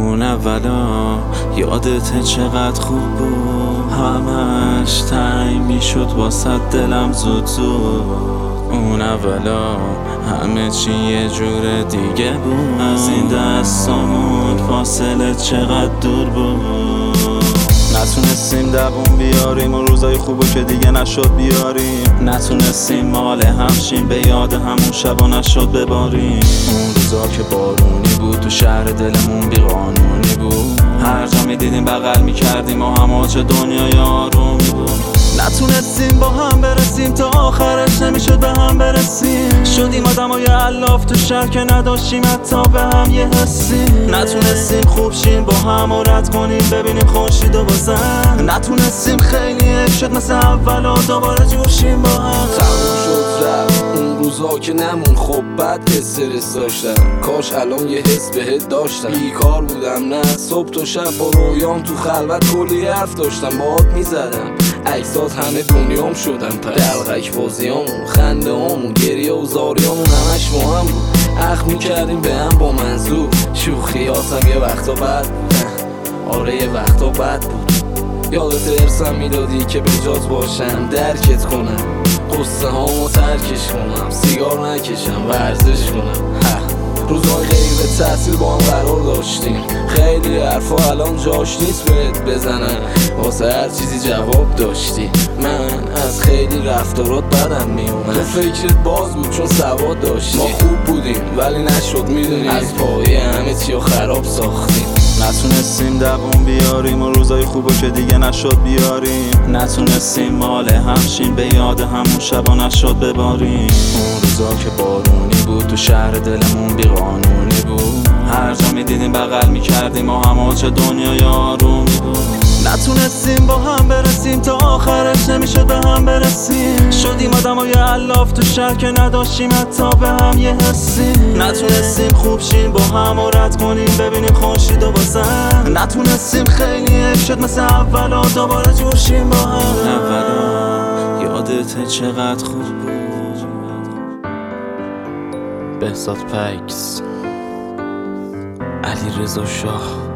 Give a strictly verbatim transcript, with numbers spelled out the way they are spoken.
اون اولا یادت چقدر خوب بود، همش تنگ میشد واسه دلم زود زود. اون اولا همه چی یه جور دیگه بود، از این دستامون فاصله چقدر دور بود. نتونستیم دووم بیاریم و روزای خوبو که دیگه نشد بیاریم، نتونستیم مال همشیم به یاد همون شبا نشد بباریم. اون روزا که بارونی بود تو شهر دلمون بی قانونی بود، هر جا میدیدیم بغل میکردیم و همه چه دنیای آرومی بود. نتونستیم با هم برسیم تا آخرش نمیشد به هم برسیم، شدیم آدمای الاف تو شهر که نداشتیم حتی به هم یه حسی. نتونستیم خوب شیم با هم و رد کنیم ببینیم خورشید و بازن، نتونستیم خیلی حیف شد مثل اولا دوباره جور شیم با هم. تموم شد رفت اون روزا که نمون، خب بد استرس داشتم، کاش الان یه حس بهت داشتم. بیکار بودم نه صبح تا شب با رویام تو خلوت کلی حرف داشتم باهات میزدم، عکسات همه دنیام شدم پس دلغک بازیامون، خنده همون، گریه و زاریامون همش با هم بود. اخ میکردیم به هم با منظور، شوخیاتم یه وقتا بد بود، آره یه وقتا بد بود. یادت ارسم میدادی که به جات باشم، درکت کنم، قصه هامو ترکش کنم، سیگار نکشم، ورزش کنم. روزای غیر تحصیل با هم قرار داشتیم، خیلی حرفا الان جاش نیست بهت بزنم، واسه هر چیزی جواب داشتی. من از خیلی رفتارات بدم میومد، تو فکرت باز بود چون سواد داشتی. ما خوب بودیم ولی نشد میدونی، از پایه همه چیو خراب ساختیم. نتونستیم دووم بیاریم و روزای خوبو که دیگه نشد بیاریم، نتونستیم مال همشیم به یاد همون شبا نشد بباریم. اون روزا که بارونی بود تو شهر دلمون بی قانونی بود، هر جا میدیدیم بغل میکردیم و همه چه دنیای آرومی بود. نتونستیم با هم برسیم تا آخرش نمیشد به هم برسیم، شدیم آدمای الاف تو شهر که نداشتیم حتی به هم یه حسی. نتونستیم خوب شیم با هم و رد کنیم ببینیم خورشید و بازن، نتونستیم خیلی حیف شد مثل اولا دوباره جور شیم با هم. اولا یادت چقدر خوب بود. بهزاد پیکس، علیرضا شاه.